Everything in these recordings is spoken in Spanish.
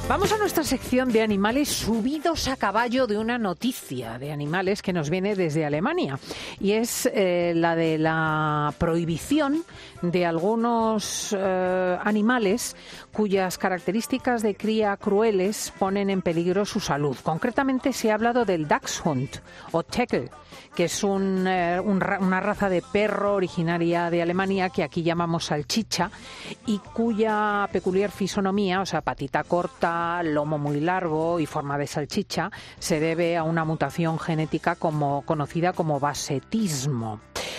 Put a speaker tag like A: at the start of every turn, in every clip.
A: Vamos a nuestra sección de animales subidos a caballo de una noticia de animales que nos viene desde Alemania. Y es la de la prohibición de algunos animales cuyas características de cría crueles ponen en peligro su salud. Concretamente se ha hablado del Dachshund o Teckel, que es una raza de perro originaria de Alemania que aquí llamamos salchicha y cuya peculiar fisonomía, o sea, patita corta, lomo muy largo y forma de salchicha, se debe a una mutación genética conocida como basetismo.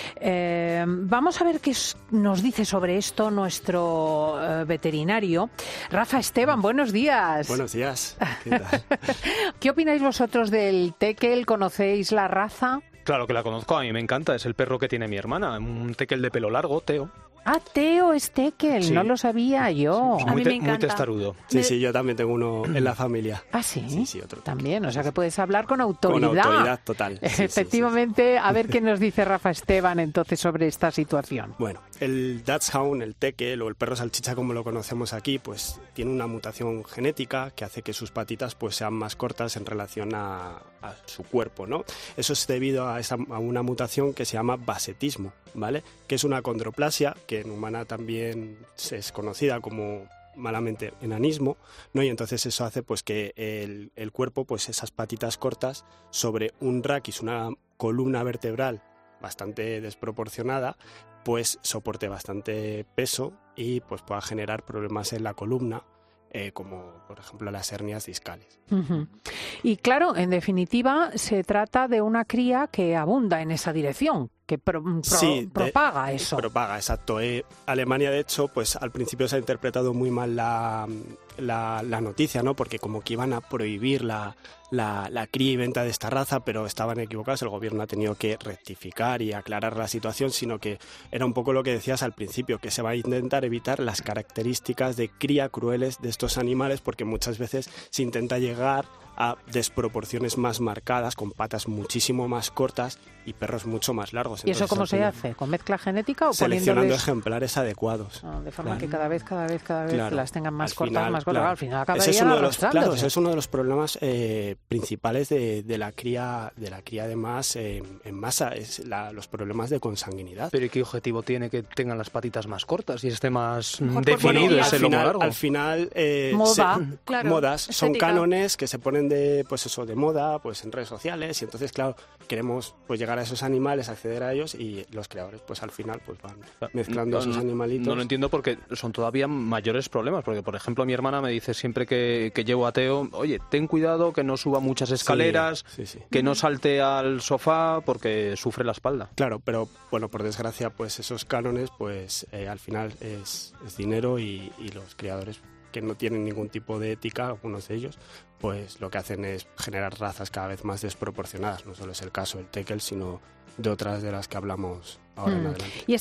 A: Vamos a ver qué nos dice sobre esto nuestro veterinario. Rafa Esteban, buenos días.
B: Buenos días. ¿Qué tal?
A: ¿Qué opináis vosotros del Teckel? ¿Conocéis la raza?
C: Claro que la conozco, a mí me encanta, es el perro que tiene mi hermana, un Teckel de pelo largo, Teo.
A: Ah, Teo es Teckel, sí. No lo sabía yo.
C: Sí, muy testarudo.
B: Sí, yo también tengo uno en la familia.
A: ¿Ah, sí?
B: Sí, otro
A: también, o sea que puedes hablar con autoridad.
B: Con autoridad total.
A: Efectivamente, a ver qué nos dice Rafa Esteban entonces sobre esta situación.
B: Bueno, el Dachshund, el Teckel o el perro salchicha como lo conocemos aquí, pues tiene una mutación genética que hace que sus patitas pues sean más cortas en relación a su cuerpo, ¿no? Eso es debido a una mutación que se llama basetismo, ¿vale? Que es una acondroplasia que en humana también es conocida como malamente enanismo, ¿no? Y entonces eso hace pues que el cuerpo, pues esas patitas cortas sobre un raquis, una columna vertebral bastante desproporcionada, pues soporte bastante peso y pues pueda generar problemas en la columna, como por ejemplo las hernias discales.
A: Uh-huh. Y claro, en definitiva, se trata de una cría que abunda en esa dirección, que propaga eso.
B: Propaga, exacto. Alemania, de hecho, pues al principio se ha interpretado muy mal la noticia, ¿no? Porque como que iban a prohibir la cría y venta de esta raza, pero estaban equivocados. El gobierno ha tenido que rectificar y aclarar la situación, sino que era un poco lo que decías al principio, que se va a intentar evitar las características de cría crueles de estos animales, porque muchas veces se intenta llegar a desproporciones más marcadas, con patas muchísimo más cortas y perros mucho más largos.
A: ¿Y eso cómo se hace? ¿Con mezcla genética o
B: seleccionando ejemplares adecuados?
A: De forma que cada vez
B: claro,
A: las tengan más cortas,
B: final,
A: más cortas.
B: Claro.
A: Al final acabaría
B: ese es uno de los problemas principales de la cría además en masa, es los problemas de consanguinidad.
C: ¿Pero qué objetivo tiene que tengan las patitas más cortas y esté más definido ese lomo largo?
B: Al final modas, son cánones que se ponen de moda pues en redes sociales, y entonces claro, queremos pues llegar a esos animales, acceder a ellos, y los creadores pues al final pues van mezclando esos animalitos.
C: No lo entiendo, porque son todavía mayores problemas, porque por ejemplo mi hermana me dice siempre que llevo a Teo, oye, ten cuidado que no suba muchas escaleras, sí. Que no salte al sofá porque sufre la espalda.
B: Claro, pero bueno, por desgracia pues esos cánones pues al final es dinero, y los creadores, que no tienen ningún tipo de ética, algunos de ellos, pues lo que hacen es generar razas cada vez más desproporcionadas. No solo es el caso del Teckel, sino de otras de las que hablamos ahora en adelante.
A: ¿Y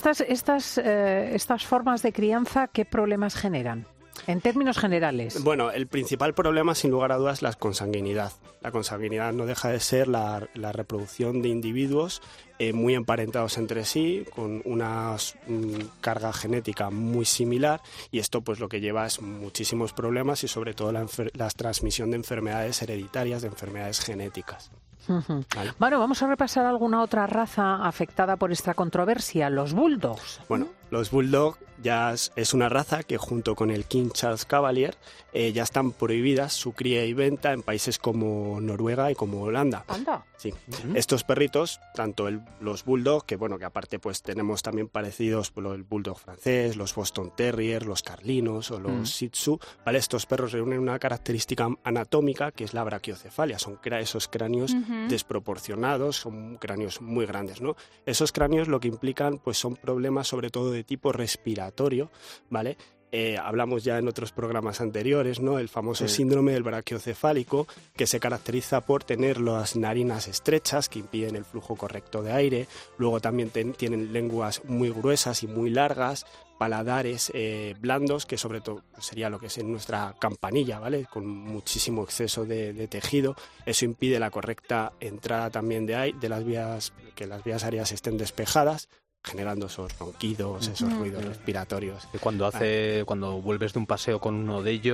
A: estas formas de crianza qué problemas generan? En términos generales.
B: Bueno, el principal problema, sin lugar a dudas, es la consanguinidad. La consanguinidad no deja de ser la reproducción de individuos muy emparentados entre sí, con una carga genética muy similar, y esto pues lo que lleva es muchísimos problemas, y sobre todo la transmisión de enfermedades hereditarias, de enfermedades genéticas.
A: Uh-huh. ¿Vale? Bueno, vamos a repasar alguna otra raza afectada por esta controversia, los bulldogs.
B: Bueno, los bulldog ya es una raza que, junto con el King Charles Cavalier, ya están prohibidas su cría y venta en países como Noruega y como Holanda.
A: ¿Anda?
B: Sí. Uh-huh. Estos perritos, tanto los bulldog, que bueno, que aparte pues tenemos también parecidos, pues, el bulldog francés, los Boston Terrier, los carlinos o los Shih Tzu, ¿vale? Estos perros reúnen una característica anatómica que es la braquiocefalia. Son esos cráneos desproporcionados, son cráneos muy grandes, ¿no? Esos cráneos lo que implican pues son problemas sobre todo de tipo respiratorio, ¿vale? Hablamos ya en otros programas anteriores, ¿no? El famoso síndrome del braquiocefálico, que se caracteriza por tener las narinas estrechas, que impiden el flujo correcto de aire. Luego también tienen lenguas muy gruesas y muy largas, paladares blandos, que sobre todo sería lo que es en nuestra campanilla, ¿vale? Con muchísimo exceso de tejido. Eso impide la correcta entrada también de aire, de las vías, que las vías aéreas estén despejadas, generando esos ronquidos, esos ruidos respiratorios.
C: Cuando vuelves de un paseo con uno de ellos,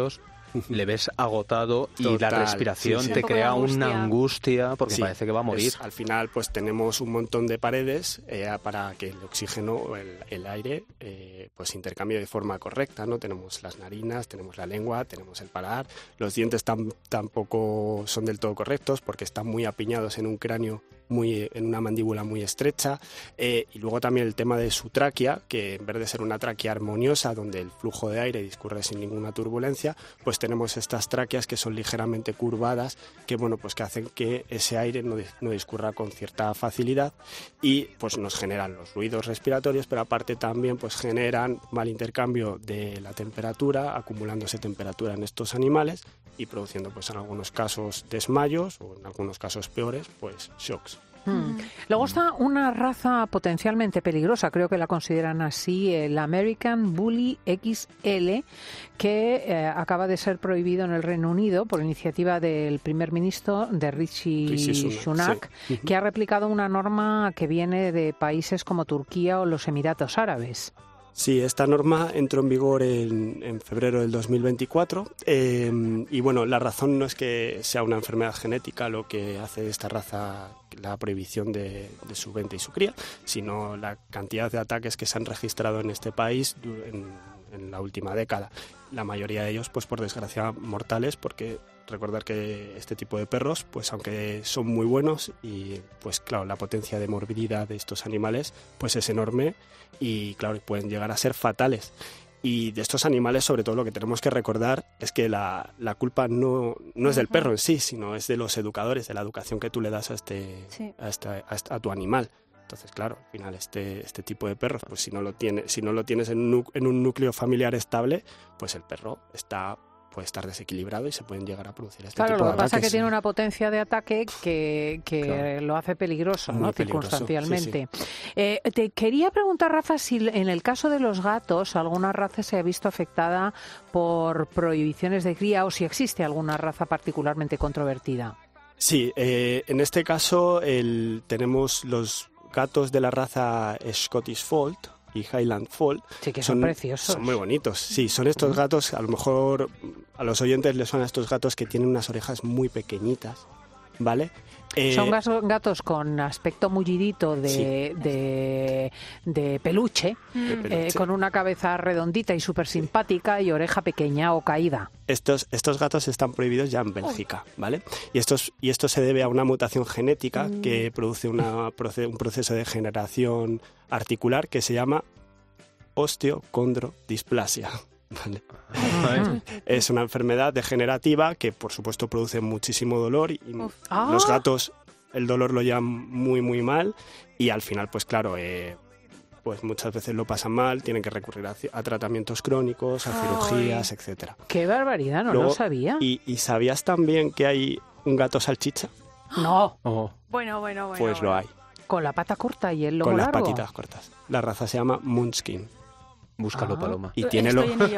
C: le ves agotado y
B: Total,
C: la respiración
B: sí, sí.
C: te crea
D: angustia.
C: una angustia porque
B: Sí,
C: parece que va a morir.
B: al final pues tenemos un montón de paredes para que el oxígeno o el aire pues intercambie de forma correcta, ¿no? Tenemos las narinas, tenemos la lengua, tenemos el paladar, los dientes tampoco son del todo correctos porque están muy apiñados en un cráneo, en una mandíbula muy estrecha, y luego también el tema de su tráquea, que en vez de ser una tráquea armoniosa donde el flujo de aire discurre sin ninguna turbulencia, pues tenemos estas tráqueas que son ligeramente curvadas, que bueno, pues que hacen que ese aire no discurra con cierta facilidad y pues nos generan los ruidos respiratorios, pero aparte también pues generan mal intercambio de la temperatura, acumulándose temperatura en estos animales y produciendo pues en algunos casos desmayos o en algunos casos peores pues shocks.
A: Luego está una raza potencialmente peligrosa, creo que la consideran así, el American Bully XL, que acaba de ser prohibido en el Reino Unido por iniciativa del primer ministro de Rishi Sunak,
B: sí.
A: que ha replicado una norma que viene de países como Turquía o los Emiratos Árabes.
B: Sí, esta norma entró en vigor en febrero del 2024 y bueno, la razón no es que sea una enfermedad genética lo que hace de esta raza la prohibición de su venta y su cría, sino la cantidad de ataques que se han registrado en este país en la última década. La mayoría de ellos, pues por desgracia, mortales, porque recordar que este tipo de perros, pues aunque son muy buenos y pues claro, la potencia de morbilidad de estos animales pues es enorme y claro, pueden llegar a ser fatales. Y de estos animales, sobre todo, lo que tenemos que recordar es que la culpa no es del perro en sí, sino es de los educadores, de la educación que tú le das a tu animal. Entonces, claro, al final este tipo de perros, pues si no lo tienes en un núcleo familiar estable, pues el perro puede estar desequilibrado y se pueden llegar a producir este tipo de ataques.
A: Claro, lo que pasa es que tiene una potencia de ataque que
B: claro,
A: lo hace peligroso, ¿no? Circunstancialmente.
B: Sí, sí.
A: Te quería preguntar, Rafa, si en el caso de los gatos, alguna raza se ha visto afectada por prohibiciones de cría o si existe alguna raza particularmente controvertida.
B: Sí, en este caso tenemos los gatos de la raza Scottish Fold y Highland Fold.
A: Sí, que son preciosos.
B: Son muy bonitos. Sí, son estos gatos, a lo mejor a los oyentes les suenan estos gatos que tienen unas orejas muy pequeñitas, ¿vale?
A: Son gatos con aspecto mullidito de peluche, con una cabeza redondita y súper simpática y oreja pequeña o caída.
B: Estos gatos están prohibidos ya en Bélgica, ¿vale? Y esto se debe a una mutación genética que produce un proceso de degeneración articular que se llama osteocondrodisplasia. Vale. Es una enfermedad degenerativa que por supuesto produce muchísimo dolor y los gatos el dolor lo llevan muy muy mal y al final pues claro pues muchas veces lo pasan mal, tienen que recurrir a tratamientos crónicos, a cirugías, etcétera.
A: ¡Qué barbaridad! No lo sabía.
B: ¿Y sabías también que hay un gato salchicha?
A: No.
D: Bueno.
B: Pues lo hay.
A: Con la pata corta y el lomo
B: largo.
A: largo.
B: Con las patitas cortas. La raza se llama Munchkin.
C: Búscalo, Paloma.
B: Y tiene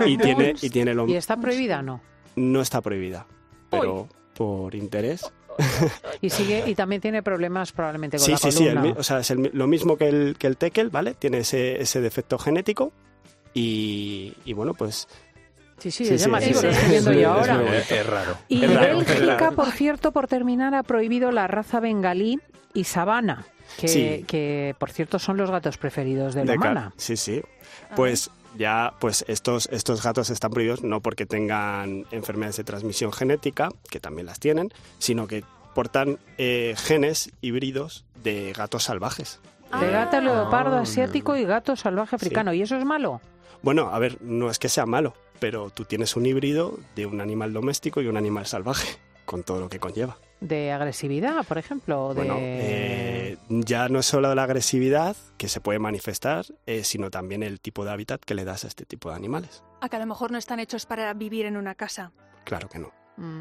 B: lo
A: ¿Y está prohibida?
B: No está prohibida, pero por interés.
A: Y también tiene problemas probablemente con la columna.
B: Sí, o sea, es lo mismo que el teckel, ¿vale? Tiene ese defecto genético y bueno, pues...
A: Sí, es llamativo, lo estoy viendo yo ahora.
C: Es raro.
A: Y Bélgica, por cierto, por terminar, ha prohibido la raza bengalí y sabana, que por cierto son los gatos preferidos de la humana.
B: Sí. Pues estos gatos están prohibidos no porque tengan enfermedades de transmisión genética, que también las tienen, sino que portan genes híbridos de gatos salvajes.
A: De gato leopardo asiático y gato salvaje africano. ¿Y eso es malo?
B: Bueno, a ver, no es que sea malo, pero tú tienes un híbrido de un animal doméstico y un animal salvaje, con todo lo que conlleva.
A: ¿De agresividad, por ejemplo?
B: Bueno, ya no es solo la agresividad que se puede manifestar, sino también el tipo de hábitat que le das a este tipo de animales.
D: A que a lo mejor no están hechos para vivir en una casa.
B: Claro que no.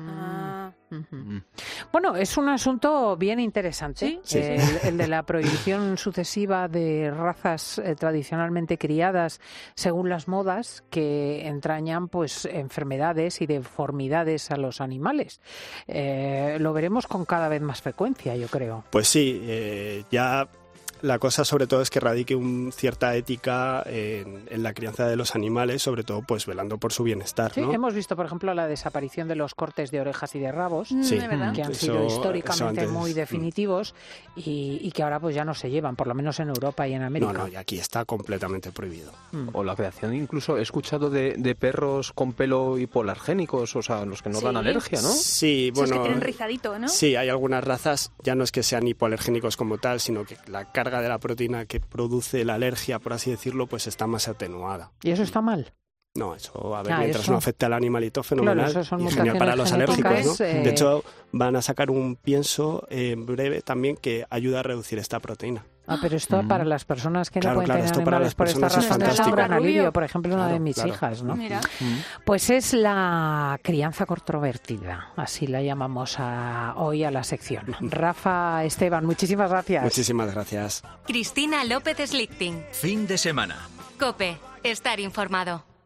A: Bueno, es un asunto bien interesante,
D: ¿Sí?
A: El de la prohibición sucesiva de razas tradicionalmente criadas según las modas que entrañan pues enfermedades y deformidades a los animales. Lo veremos con cada vez más frecuencia, yo creo.
B: Pues sí, ya la cosa sobre todo es que radique cierta ética en la crianza de los animales, sobre todo pues velando por su bienestar,
A: Sí,
B: ¿no?
A: hemos visto, por ejemplo, la desaparición de los cortes de orejas y de rabos,
B: Sí,
A: que han sido históricamente
B: antes,
A: muy definitivos y que ahora pues ya no se llevan, por lo menos en Europa y en América.
B: No, y aquí está completamente prohibido.
C: O la creación, incluso he escuchado de perros con pelo hipoalergénicos, o sea, los que no dan alergia, ¿no?
B: Sí, bueno.
D: Esos que tienen rizadito, ¿no?
B: Sí, hay algunas razas, ya no es que sean hipoalergénicos como tal, sino que la carga de la proteína que produce la alergia, por así decirlo, pues está más atenuada.
A: ¿Y eso está mal?
B: No, eso, a ver, mientras
A: eso.
B: no afecte al animalito, fenomenal,
A: Claro, eso son
B: y genial para los
A: mutaciones
B: alérgicos, ¿no?
A: genéticas,
B: De hecho, van a sacar un pienso en breve también que ayuda a reducir esta proteína.
A: Pero esto para las personas que no pueden tener
B: esto para
A: animales
B: las
A: por esta
B: personas es
A: razón es un
B: fantástico.
A: gran alivio. Por ejemplo, una de mis
B: Claro.
A: hijas, ¿no?
D: Mira.
A: Pues es la crianza controvertida, así la llamamos hoy a la sección. Rafa, Esteban, muchísimas gracias.
B: Muchísimas gracias.
E: Cristina López Slichting.
F: Fin de semana.
E: COPE. Estar informado.